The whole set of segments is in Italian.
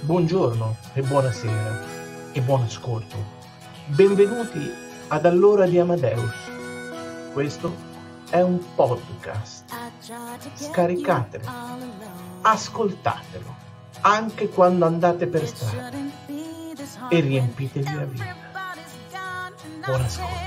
Buongiorno e buonasera e buon ascolto. Benvenuti ad All'ora di Amadeus. Questo è un podcast. Scaricatelo, ascoltatelo, anche quando andate per strada e riempitevi la vita. Buon ascolto.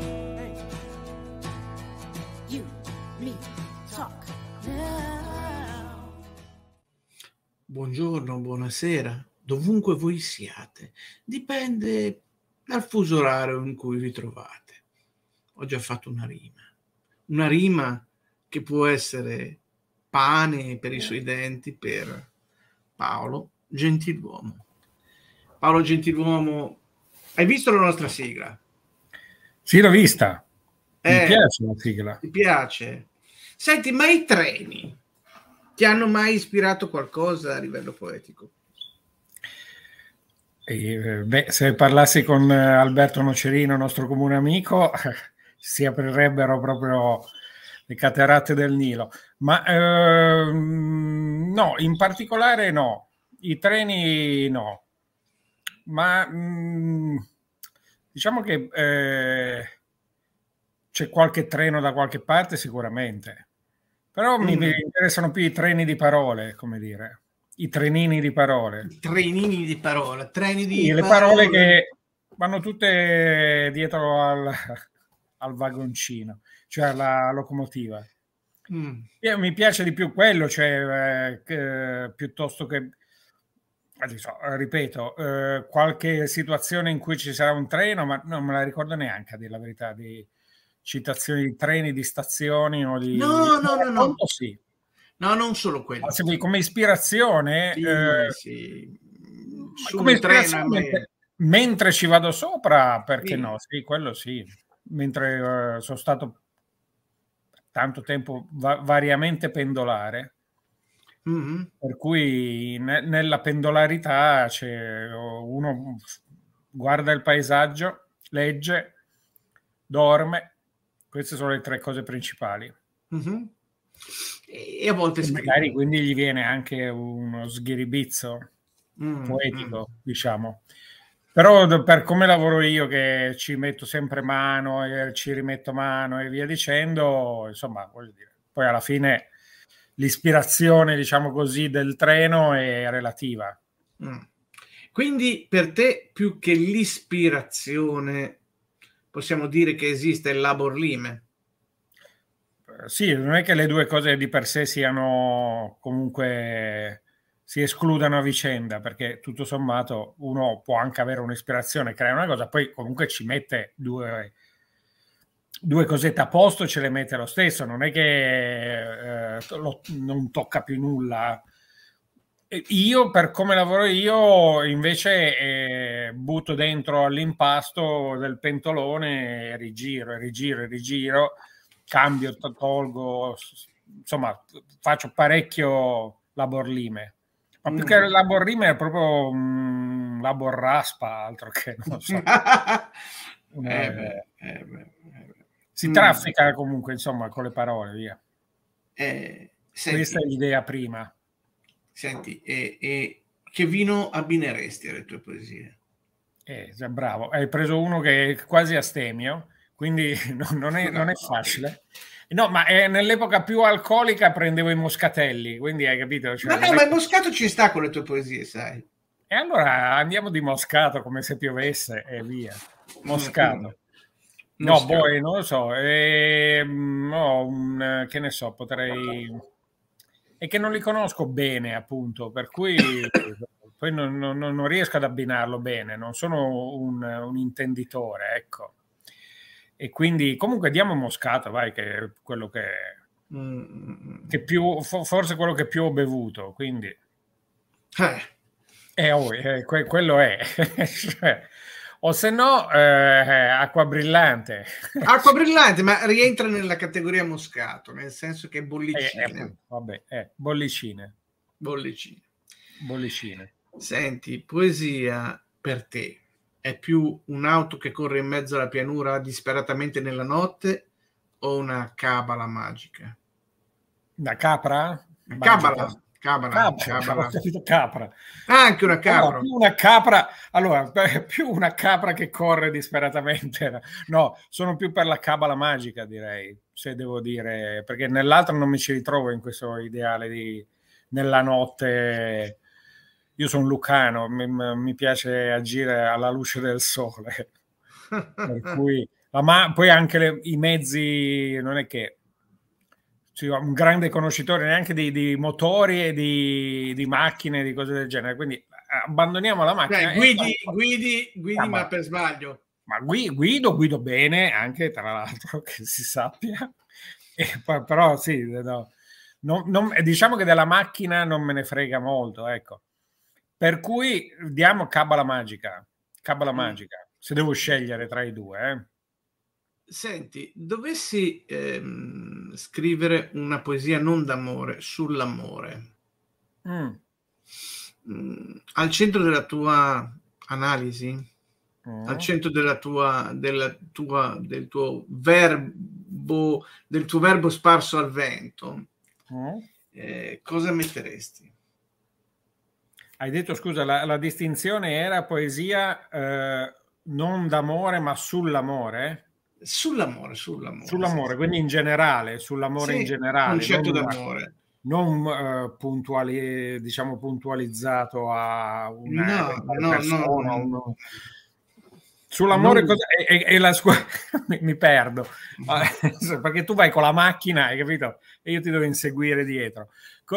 Buongiorno, buonasera, dovunque voi siate, dipende dal fuso orario in cui vi trovate. Ho già fatto una rima che può essere pane per i suoi denti per Paolo Gentiluomo. Paolo Gentiluomo, hai visto la nostra sigla? Sì, l'ho vista. Mi piace la sigla. Ti piace? Senti, ma i treni ti hanno mai ispirato qualcosa a livello poetico? Se parlassi con Alberto Nocerino, nostro comune amico, si aprirebbero proprio le cataratte del Nilo. Ma no, in particolare no. I treni no. Ma diciamo che c'è qualche treno da qualche parte sicuramente. Però mi interessano più i treni di parole, come dire, i trenini di parole. I trenini di parole, Le parole che vanno tutte dietro al vagoncino, cioè alla locomotiva. Mi piace di più quello, cioè piuttosto che, ripeto, qualche situazione in cui ci sarà un treno, ma non me la ricordo neanche, a dire la verità, di citazioni di treni, di stazioni o di... No. Sì. No, non solo quello. Come ispirazione, sì. Come ispirazione mentre ci vado sopra, perché no? Sì, quello sì. Mentre sono stato tanto tempo variamente pendolare, per cui nella pendolarità uno guarda il paesaggio, legge, dorme. Queste sono le tre cose principali. E a volte magari quindi gli viene anche uno sghiribizzo poetico, diciamo. Però per come lavoro io, che ci metto sempre mano e ci rimetto mano e via dicendo, insomma, voglio dire, poi alla fine l'ispirazione, diciamo così, del treno è relativa. Quindi per te, più che l'ispirazione, possiamo dire che esiste il labor lime? Sì, non è che le due cose di per sé siano comunque si escludano a vicenda, perché tutto sommato uno può anche avere un'ispirazione, creare una cosa, poi comunque ci mette due cosette a posto, ce le mette lo stesso, non è che non tocca più nulla. Io, per come lavoro io, invece butto dentro all'impasto del pentolone e rigiro, cambio, tolgo, insomma, faccio parecchio labor lime. Ma più che labor lime è proprio labor raspa, altro che, non so. Si traffica comunque, insomma, con le parole, via. Questa è l'idea prima. Senti, e che vino abbineresti alle tue poesie? Bravo, hai preso uno che è quasi astemio, quindi non è facile. No, ma nell'epoca più alcolica prendevo i moscatelli, quindi hai capito? Cioè, ma il moscato ci sta con le tue poesie, sai? E allora andiamo di moscato come se piovesse e via. Moscato. No, poi non lo so. Che ne so, potrei... È che non li conosco bene, appunto, per cui poi non riesco ad abbinarlo bene, non sono un intenditore, ecco. E quindi comunque diamo Moscato, vai, che è quello che più, forse quello che più ho bevuto, quindi quello è. Cioè, o se no acqua brillante. Acqua brillante, ma rientra nella categoria Moscato, nel senso che è bollicine. Bollicine. Senti, poesia per te è più un'auto che corre in mezzo alla pianura disperatamente nella notte o una cabala magica? Una capra? Cabala, Ho capito, capra. Anche una capra. Più una capra, allora, più una capra che corre disperatamente. No, sono più per la cabala magica, direi, se devo dire, perché nell'altro non mi ci ritrovo in questo ideale di nella notte. Io sono lucano, mi piace agire alla luce del sole, per cui poi anche i mezzi, non è che un grande conoscitore neanche di motori e di macchine, di cose del genere, quindi abbandoniamo la macchina. Guidi, ma per sbaglio. Ma guido bene, anche tra l'altro, che si sappia, però sì, no, diciamo che della macchina non me ne frega molto, ecco. Per cui diamo cabala magica, se devo scegliere tra i due. Senti, dovessi scrivere una poesia non d'amore, sull'amore, al centro della tua analisi, al centro del tuo verbo sparso al vento, cosa metteresti? Hai detto, scusa, la distinzione era poesia non d'amore ma sull'amore? Sull'amore, sì. Quindi in generale, sull'amore in generale. Concetto d'amore. Non diciamo puntualizzato a una persona. No. Sull'amore e la mi perdo, perché tu vai con la macchina, hai capito? E io ti devo inseguire dietro.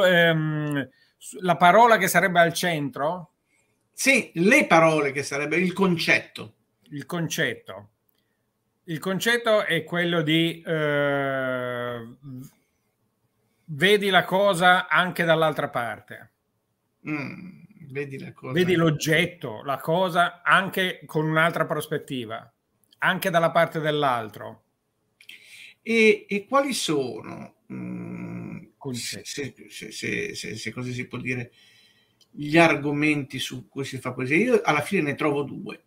La parola che sarebbe al centro? Sì, le parole che sarebbe il concetto. Il concetto è quello di vedi la cosa anche dall'altra parte. Vedi l'oggetto, la cosa anche con un'altra prospettiva, anche dalla parte dell'altro. E quali sono, se così si può dire, gli argomenti su cui si fa poesia? Io alla fine ne trovo due.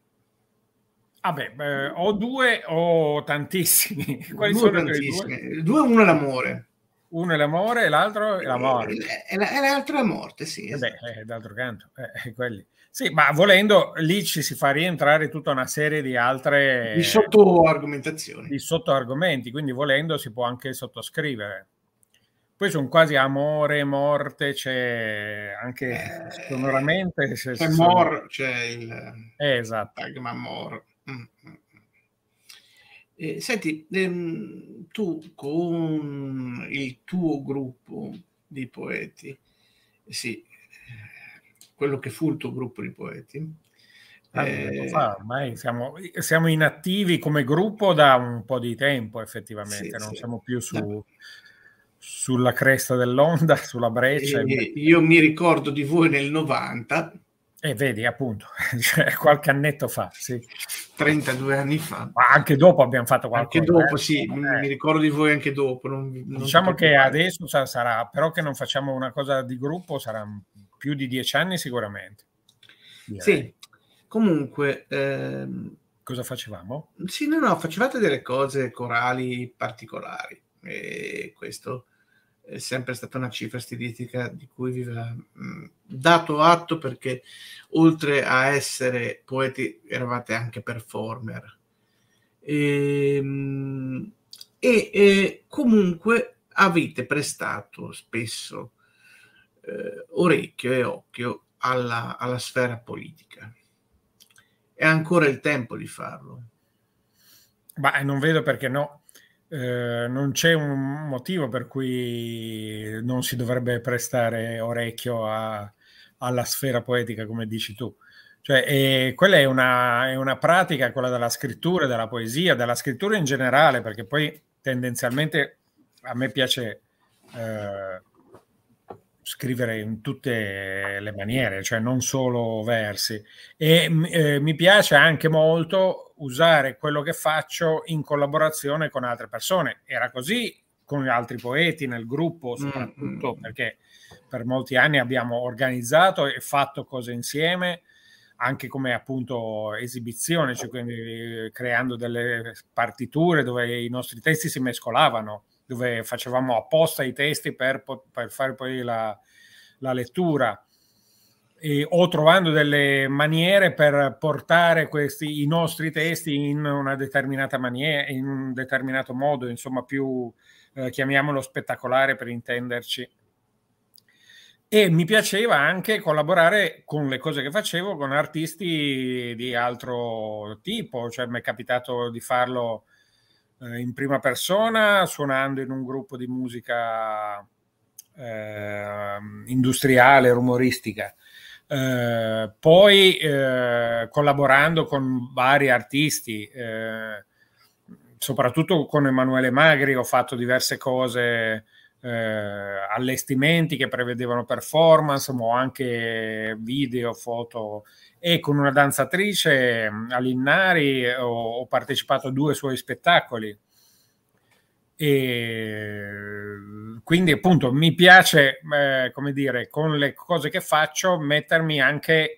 O due o tantissimi. Quali sono tantissimi? Due, uno è l'amore. Uno è l'amore e l'altro è la morte. E l'altro è la morte, sì. D'altro canto, quelli. Sì, ma volendo lì ci si fa rientrare tutta una serie di altre di sottoargomentazioni. Di sottoargomenti, quindi volendo si può anche sottoscrivere. Poi sono quasi amore, morte, c'è anche sonoramente. C'è il esatto. Mor. Senti, tu con il tuo gruppo di poeti, sì, quello che fu il tuo gruppo di poeti, ormai siamo inattivi come gruppo da un po' di tempo, effettivamente, non siamo più sulla cresta dell'onda, sulla breccia. Io mi ricordo di voi nel 90. Vedi, appunto, cioè, qualche annetto fa, sì. 32 anni fa. Ma anche dopo abbiamo fatto qualcosa. Anche dopo, sì, mi ricordo di voi anche dopo. Diciamo che adesso sarà, però che non facciamo una cosa di gruppo, sarà più di 10 anni sicuramente. Sì, comunque... cosa facevamo? Sì, no, facevate delle cose corali particolari e questo è sempre stata una cifra stilistica di cui vi va dato atto, perché oltre a essere poeti eravate anche performer e comunque avete prestato spesso orecchio e occhio alla sfera politica. È ancora il tempo di farlo. Ma non vedo perché no. Non c'è un motivo per cui non si dovrebbe prestare orecchio alla sfera poetica, come dici tu. Cioè, quella è una pratica, quella della scrittura, della poesia, della scrittura in generale, perché poi tendenzialmente a me piace scrivere in tutte le maniere, cioè non solo versi, e mi piace anche molto usare quello che faccio in collaborazione con altre persone. Era così con gli altri poeti nel gruppo, soprattutto perché per molti anni abbiamo organizzato e fatto cose insieme, anche come appunto esibizione, cioè quindi creando delle partiture dove i nostri testi si mescolavano, dove facevamo apposta i testi per fare poi la la lettura, o trovando delle maniere per portare i nostri testi in una determinata maniera, in un determinato modo, insomma più, chiamiamolo spettacolare per intenderci. E mi piaceva anche collaborare con le cose che facevo con artisti di altro tipo, cioè mi è capitato di farlo in prima persona, suonando in un gruppo di musica industriale, rumoristica. Poi collaborando con vari artisti, soprattutto con Emanuele Magri ho fatto diverse cose, allestimenti che prevedevano performance, ma anche video, foto, e con una danzatrice, Alinnari, ho partecipato a 2 suoi spettacoli. E quindi appunto mi piace, come dire, con le cose che faccio mettermi anche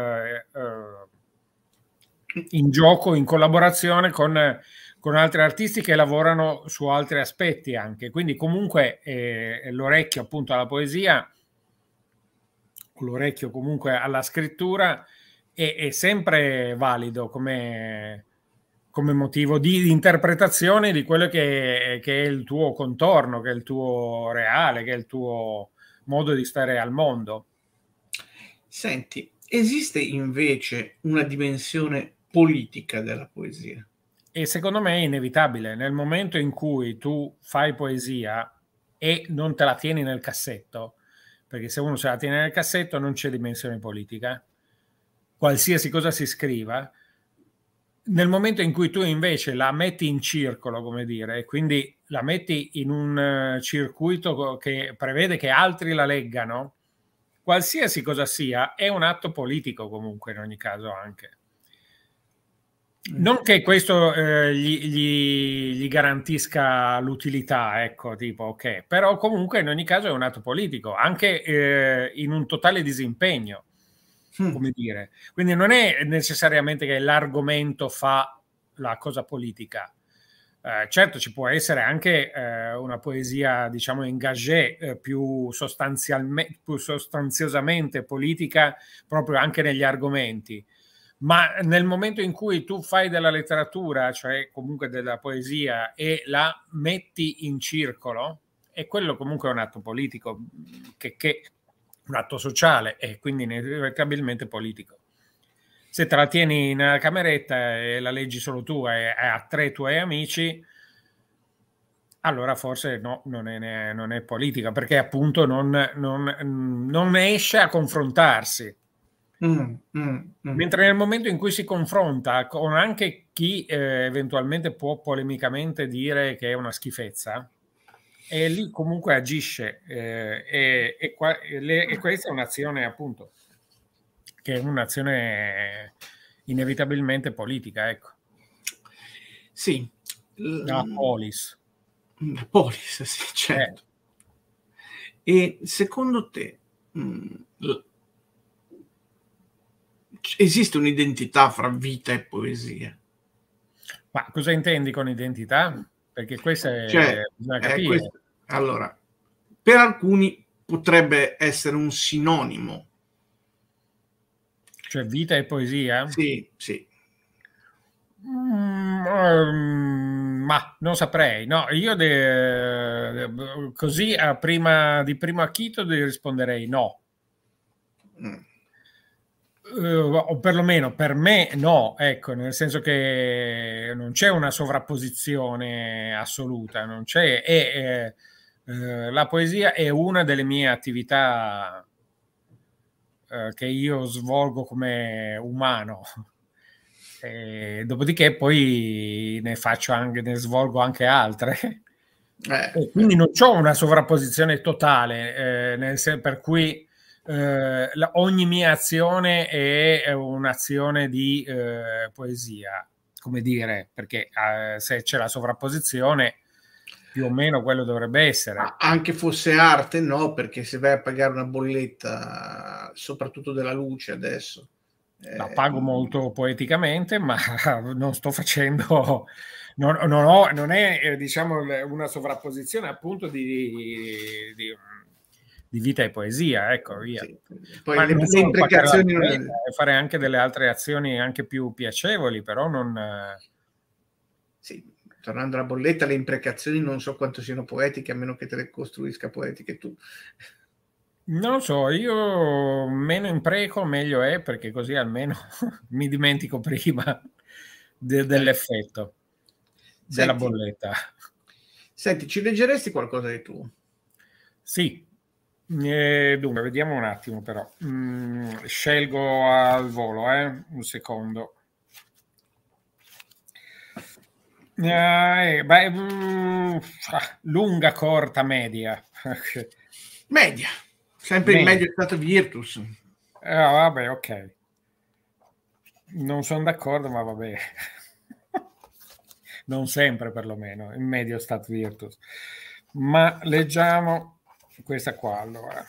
in gioco, in collaborazione con altri artisti che lavorano su altri aspetti anche, quindi comunque l'orecchio appunto alla poesia, l'orecchio comunque alla scrittura è sempre valido come motivo di interpretazione di quello che è il tuo contorno, che è il tuo reale, che è il tuo modo di stare al mondo. Senti, esiste invece una dimensione politica della poesia? E secondo me è inevitabile. Nel momento in cui tu fai poesia e non te la tieni nel cassetto, perché se uno se la tiene nel cassetto non c'è dimensione politica, qualsiasi cosa si scriva. Nel momento in cui tu invece la metti in circolo, come dire, quindi la metti in un circuito che prevede che altri la leggano, qualsiasi cosa sia, è un atto politico comunque in ogni caso anche. Non che questo gli garantisca l'utilità, ecco, tipo, ok, però comunque in ogni caso è un atto politico, anche in un totale disimpegno, come dire. Quindi non è necessariamente che l'argomento fa la cosa politica. Certo, ci può essere anche una poesia, diciamo, engagée, più sostanziosamente politica, proprio anche negli argomenti. Ma nel momento in cui tu fai della letteratura, cioè comunque della poesia, e la metti in circolo, è quello comunque un atto politico, che un atto sociale e quindi inevitabilmente politico. Se te la tieni nella cameretta e la leggi solo tu e a 3 tuoi amici, allora forse no, non è politica, perché appunto non esce a confrontarsi. Mentre nel momento in cui si confronta con anche chi eventualmente può polemicamente dire che è una schifezza, e lì comunque agisce, e questa è un'azione appunto che è un'azione inevitabilmente politica, ecco. Sì. La polis. Polis, sì, certo. E secondo te esiste un'identità fra vita e poesia? Ma cosa intendi con identità? Perché questo è bisogna capire. Allora, per alcuni potrebbe essere un sinonimo. Cioè vita e poesia? Sì, sì. Ma non saprei. No, io così di primo acchito risponderei no. O perlomeno per me no, ecco, nel senso che non c'è una sovrapposizione assoluta, non c'è, la poesia è una delle mie attività che io svolgo come umano, e dopodiché poi ne svolgo anche altre, e quindi non c'ho una sovrapposizione totale, per cui ogni mia azione è un'azione di poesia, come dire, perché se c'è la sovrapposizione più o meno quello dovrebbe essere. Anche fosse arte, no, perché se vai a pagare una bolletta, soprattutto della luce adesso, la pago molto poeticamente, ma non sto facendo, non è diciamo una sovrapposizione appunto di di vita e poesia, ecco, via. Sì. Poi Ma le le imprecazioni fare anche delle altre azioni anche più piacevoli, però non... Sì, tornando alla bolletta, le imprecazioni non so quanto siano poetiche, a meno che te le costruisca poetiche tu. Non lo so, io meno impreco meglio è, perché così almeno mi dimentico prima dell'effetto della bolletta. Senti, ci leggeresti qualcosa di tu? Sì, dunque, vediamo un attimo però. Scelgo al volo, un secondo. Lunga, corta, media. Media, sempre il medio è stato Virtus. Vabbè, ok. Non sono d'accordo, ma vabbè. Non sempre, perlomeno, in medio stat Virtus. Ma leggiamo questa qua, allora.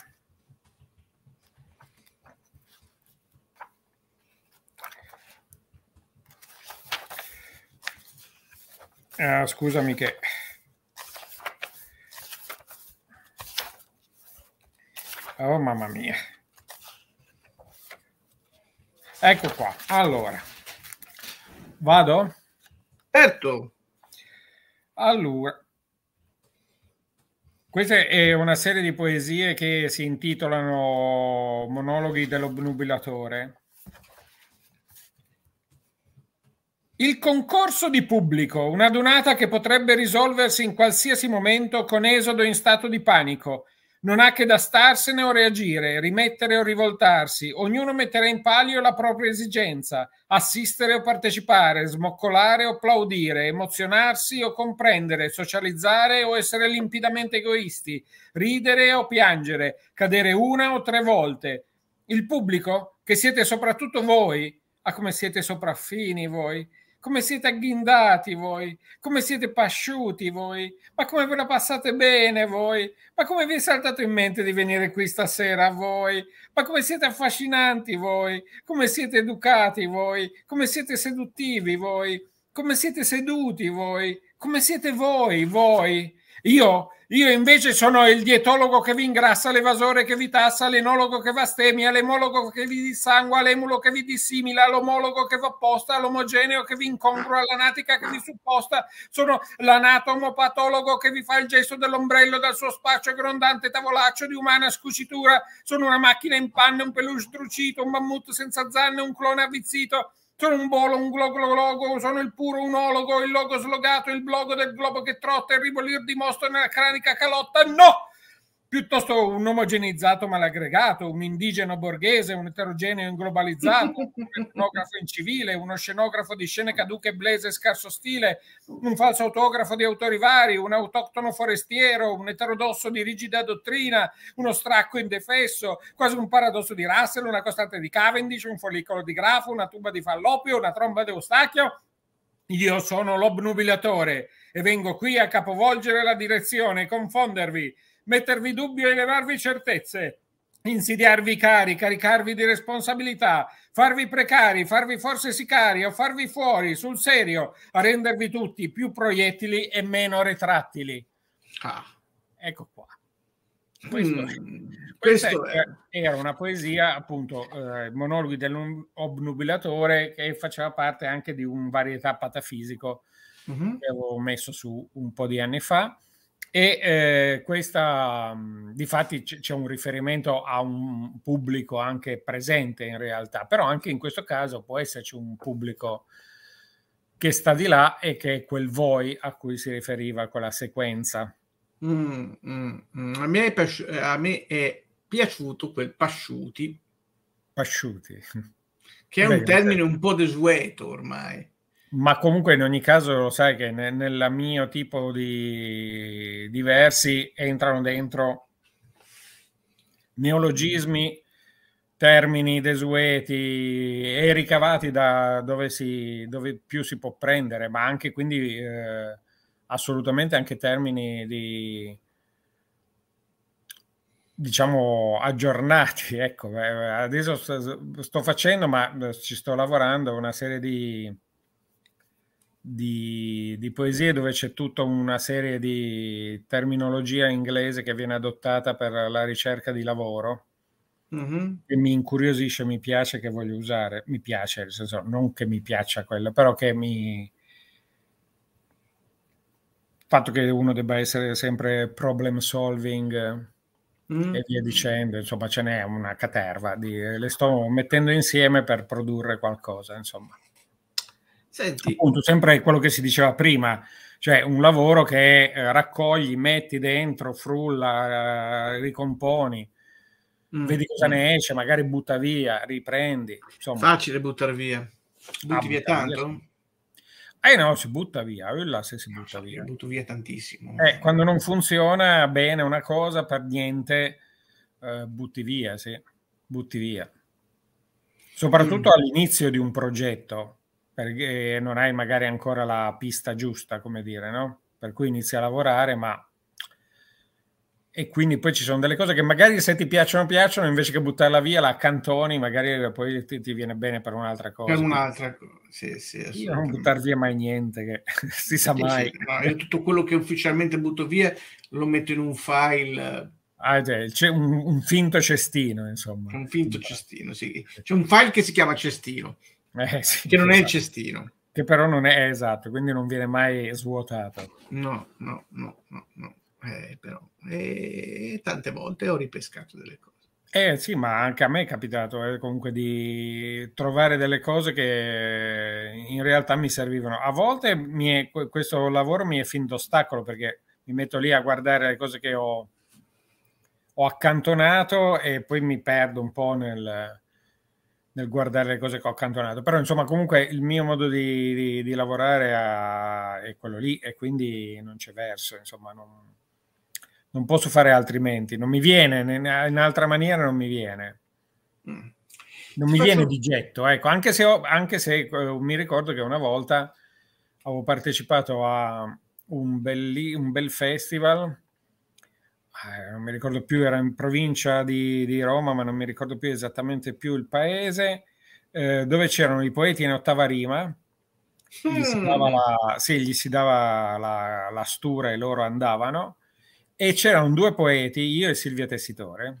Scusami che... Oh, mamma mia. Ecco qua. Allora. Vado? Certo. Allora. Questa è una serie di poesie che si intitolano Monologhi dell'obnubilatore. Il concorso di pubblico, una donata che potrebbe risolversi in qualsiasi momento con esodo in stato di panico. Non ha che da starsene o reagire, rimettere o rivoltarsi. Ognuno metterà in palio la propria esigenza, assistere o partecipare, smoccolare o applaudire, emozionarsi o comprendere, socializzare o essere limpidamente egoisti, ridere o piangere, cadere una o 3 volte. Il pubblico, che siete soprattutto voi, come siete sopraffini voi, come siete agghindati voi, come siete pasciuti voi, ma come ve la passate bene voi, ma come vi è saltato in mente di venire qui stasera voi, ma come siete affascinanti voi, come siete educati voi, come siete seduttivi voi, come siete seduti voi, come siete voi. Io invece sono il dietologo che vi ingrassa, l'evasore che vi tassa, l'enologo che vi astemia, l'emologo che vi dissangua, l'emulo che vi dissimila, l'omologo che vi opposta, l'omogeneo che vi incongrua, l'anatica che vi supposta. Sono l'anatomopatologo che vi fa il gesto dell'ombrello dal suo spaccio grondante tavolaccio di umana scucitura. Sono una macchina in panne, un peluche drucito, un mammut senza zanne, un clone avvizzito. Sono un bolo, un glogologo, sono il puro unologo, il logo slogato, il blogo del globo che trotta, il ribolir di mosto nella cranica calotta. No! Piuttosto un omogenizzato malaggregato, un indigeno borghese, un eterogeneo inglobalizzato, un etnografo incivile, uno scenografo di scene caduche blese e scarso stile, un falso autografo di autori vari, un autoctono forestiero, un eterodosso di rigida dottrina, uno stracco indefesso, quasi un paradosso di Russell, una costante di Cavendish, un follicolo di grafo, una tuba di Fallopio, una tromba di Eustachio. Io sono l'obnubilatore e vengo qui a capovolgere la direzione, confondervi, mettervi dubbio e levarvi certezze, insidiarvi cari, caricarvi di responsabilità, farvi precari, farvi forse sicari o farvi fuori sul serio, a rendervi tutti più proiettili e meno retrattili. Ecco qua. Questa era una poesia, appunto, Monologhi dell'obnubilatore, che faceva parte anche di un varietà patafisico che avevo messo su un po' di anni fa. E questa, difatti, c'è un riferimento a un pubblico anche presente in realtà, però anche in questo caso può esserci un pubblico che sta di là e che è quel voi a cui si riferiva quella sequenza. A me è piaciuto quel pasciuti, che è un termine un po' desueto ormai. Ma comunque in ogni caso lo sai che nel mio tipo di versi entrano dentro neologismi, termini desueti e ricavati da dove più si può prendere, ma anche quindi assolutamente anche termini diciamo aggiornati. Ecco, adesso sto facendo, ma ci sto lavorando, una serie di di poesie dove c'è tutta una serie di terminologia inglese che viene adottata per la ricerca di lavoro, che mi incuriosisce, mi piace, che voglio usare. Mi piace, nel senso, non che mi piaccia quello, però che il fatto che uno debba essere sempre problem solving e via dicendo, insomma, ce n'è una caterva, le sto mettendo insieme per produrre qualcosa, insomma. Senti, appunto, sempre quello che si diceva prima, cioè un lavoro che raccogli, metti dentro, frulla, ricomponi, vedi cosa ne esce, magari butta via, riprendi, insomma. Facile buttare via. Butti via tanto? Via, sì. No, si butta via, là se si butta via. Io butto via tantissimo. Quando non funziona bene una cosa, per niente, butti via, sì, butti via. Soprattutto all'inizio di un progetto, perché non hai magari ancora la pista giusta, come dire, no? Per cui inizi a lavorare, e quindi poi ci sono delle cose che magari se ti piacciono, invece che buttarla via, la accantoni, magari poi ti viene bene per un'altra cosa. Per un'altra cosa, sì, io non buttar via mai niente, che si sa mai. Sì. No, io tutto quello che ufficialmente butto via lo metto in un file. C'è un finto cestino, insomma. Un finto cestino, sì. C'è un file che si chiama cestino, sì, che non è il cestino. Che però non è esatto, quindi non viene mai svuotato. No. Però tante volte ho ripescato delle cose. Sì, ma anche a me è capitato comunque di trovare delle cose che in realtà mi servivano. A volte questo lavoro mi è fin d'ostacolo, perché mi metto lì a guardare le cose che ho accantonato e poi mi perdo un po' nel guardare le cose che ho accantonato. Però insomma, comunque il mio modo di lavorare è quello lì, e quindi non c'è verso, insomma, non posso fare altrimenti, non mi viene, in altra maniera non mi viene. Non mi viene di getto, ecco, anche se mi ricordo che una volta avevo partecipato a un bel festival, non mi ricordo più, era in provincia di Roma, ma non mi ricordo più esattamente più il paese, dove c'erano i poeti in ottava rima, gli si dava la stura e loro andavano, e c'erano due poeti, io e Silvia Tessitore,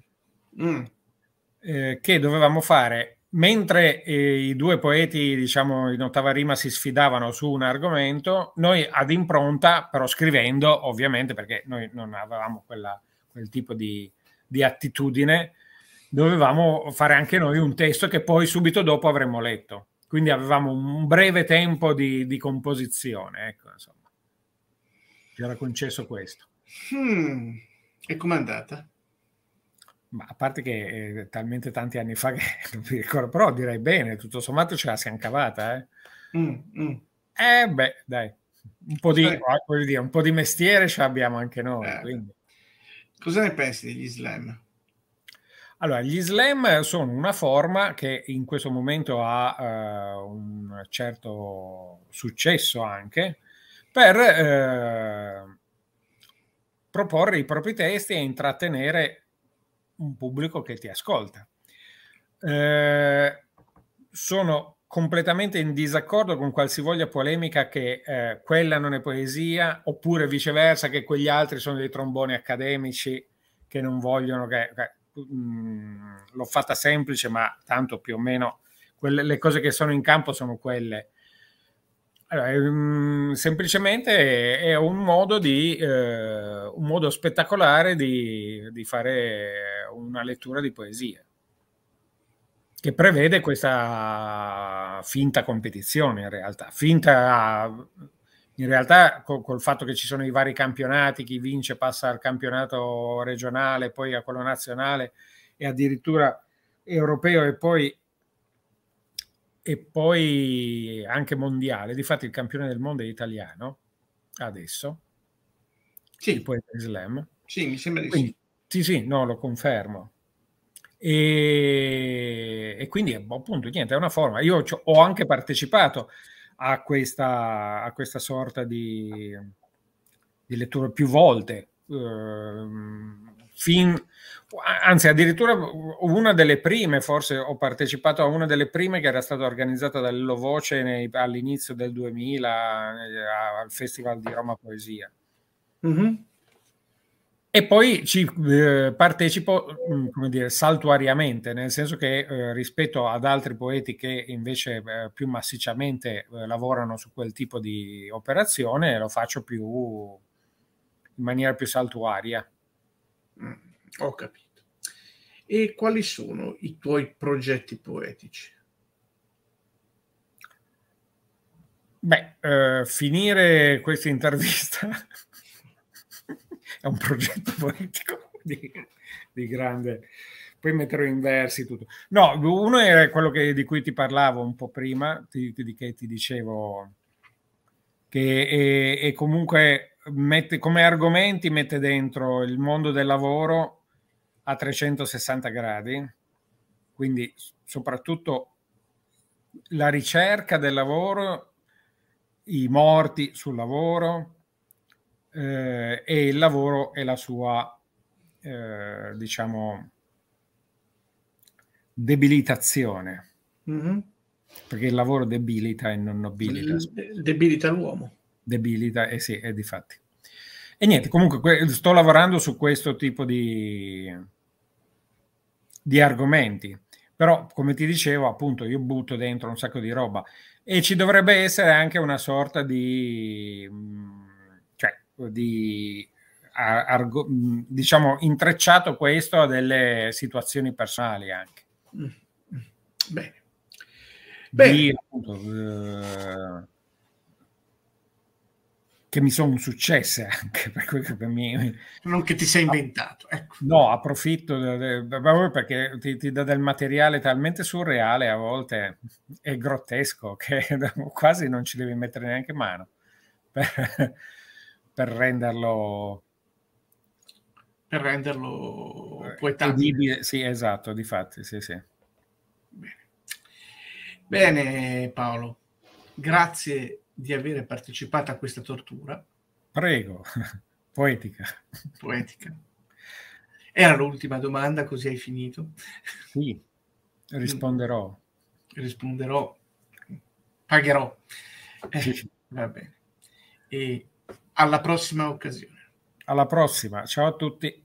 che dovevamo fare, mentre i due poeti, diciamo, in ottava rima si sfidavano su un argomento, noi ad impronta, però scrivendo, ovviamente, perché noi non avevamo quel tipo di attitudine, dovevamo fare anche noi un testo che poi subito dopo avremmo letto. Quindi avevamo un breve tempo di composizione, ecco, insomma. Ci era concesso questo. E com'è andata? Ma a parte che talmente tanti anni fa che non mi ricordo, però direi bene, tutto sommato ce la siamo cavata, beh, dai, un po' di mestiere ce l'abbiamo anche noi. Quindi. Cosa ne pensi degli slam? Allora, gli slam sono una forma che in questo momento ha un certo successo anche per proporre i propri testi e intrattenere un pubblico che ti ascolta. Sono completamente in disaccordo con qualsivoglia polemica che quella non è poesia, oppure viceversa, che quegli altri sono dei tromboni accademici che non vogliono l'ho fatta semplice, ma tanto più o meno le cose che sono in campo sono quelle. Allora, semplicemente è un modo spettacolare di fare una lettura di poesia, che prevede questa finta competizione, in realtà col fatto che ci sono i vari campionati, chi vince passa al campionato regionale, poi a quello nazionale e addirittura europeo, e poi anche mondiale. Difatti il campione del mondo è italiano adesso, sì. Il poeta slam. Sì, mi sembra di sì. Sì, no, lo confermo. E quindi appunto niente, è una forma. Io ho anche partecipato a questa sorta di lettura più volte, anzi addirittura una delle prime, forse ho partecipato a una delle prime che era stata organizzata dall'Illo Voce all'inizio del 2000 al Festival di Roma Poesia. Mm-hmm. E poi ci partecipo, come dire, saltuariamente, nel senso che rispetto ad altri poeti che invece più massicciamente lavorano su quel tipo di operazione, lo faccio in maniera più saltuaria. Ho capito. E quali sono i tuoi progetti poetici? Beh, finire questa intervista è un progetto poetico di grande. Poi metterò in versi tutto. No, uno era quello di cui ti parlavo un po' prima, che ti dicevo, che è comunque come argomenti mette dentro il mondo del lavoro a 360 gradi, quindi soprattutto la ricerca del lavoro, i morti sul lavoro, e il lavoro e la sua diciamo debilitazione, perché il lavoro debilita e non nobilita, debilita l'uomo, debilita, sì, è difatti. E niente, comunque sto lavorando su questo tipo di argomenti, però come ti dicevo appunto io butto dentro un sacco di roba e ci dovrebbe essere anche una sorta di diciamo intrecciato questo a delle situazioni personali anche. Bene. Appunto, che mi sono successe anche per me. Non che ti sei inventato, ecco. No, approfitto perché ti dà del materiale talmente surreale, a volte è grottesco, che quasi non ci devi mettere neanche mano per renderlo poetabile. Sì, esatto, difatti, sì. Bene Paolo, grazie di aver partecipato a questa tortura. Prego, poetica. Era l'ultima domanda, così hai finito? Sì, risponderò. Pagherò. Va bene. E alla prossima occasione. Alla prossima, ciao a tutti.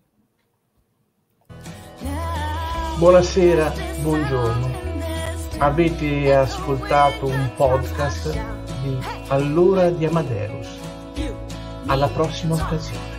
Buonasera, buongiorno. Avete ascoltato un podcast di All'ora di Amadeus. Alla prossima occasione.